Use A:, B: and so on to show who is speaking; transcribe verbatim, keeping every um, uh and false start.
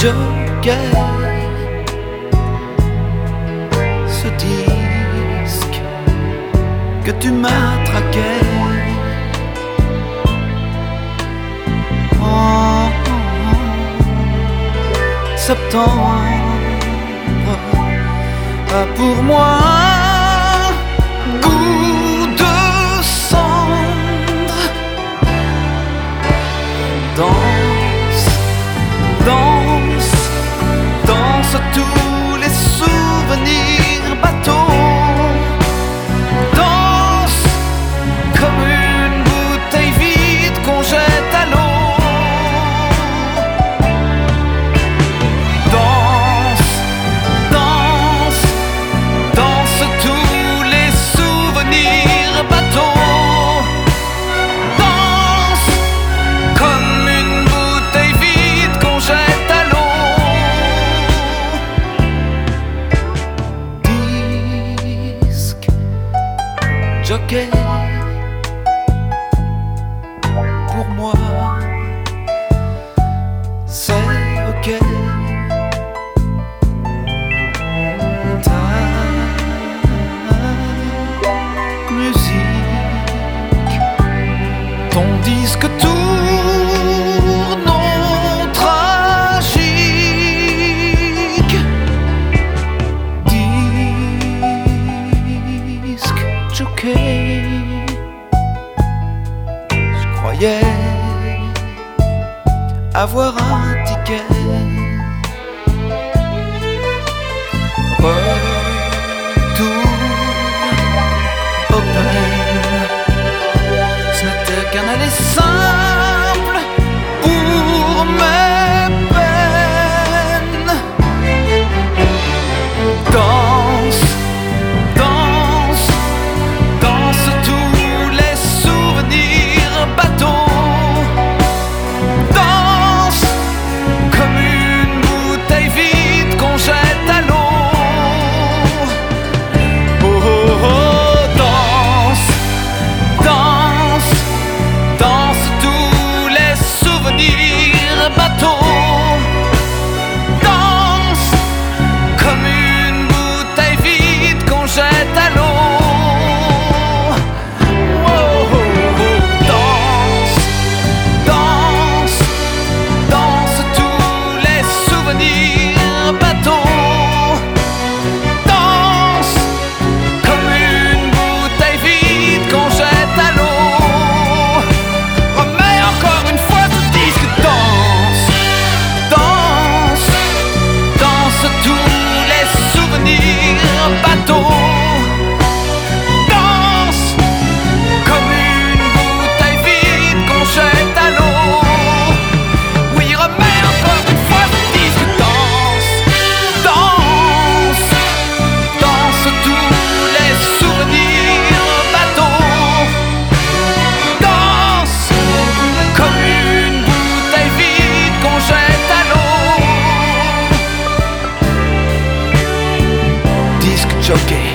A: joker, ce disque que tu m'as traqué. Oh, oh, oh. Septembre a pour moi goût de cendre. Danse, danse, danse tous les souvenirs bateaux. Danse comme une bouteille vide qu'on jette à l'eau. Danse, danse, danse tous les souvenirs bateaux. Danse comme une bouteille vide qu'on jette à l'eau. Disque jockey, pour moi c'est ok. Ta musique, ton disque tourne au tragique. Disque jockey, je croyais avoir un ticket. Retour au peine, ce n'était qu'un aller simple pour mes peines. Danse, danse, danse tous les souvenirs bateaux. Danse comme une bouteille vide qu'on jette à l'eau. Oh, oh, oh, danse, danse, danse tous les souvenirs bateaux. Danse comme une bouteille vide qu'on jette à l'eau. Oh, oh, oh, danse, danse, danse tous les souvenirs bateaux. Danse comme une bouteille vide qu'on jette à l'eau. Remets encore une fois ce disque. Danse, danse, danse tous les souvenirs bateaux. Danse comme une bouteille vide qu'on jette à l'eau. Oui, remets encore une fois ce disque. Danse, danse, danse tous les souvenirs bateaux. Danse comme une bouteille vide qu'on jette à l'eau. Disque jockey.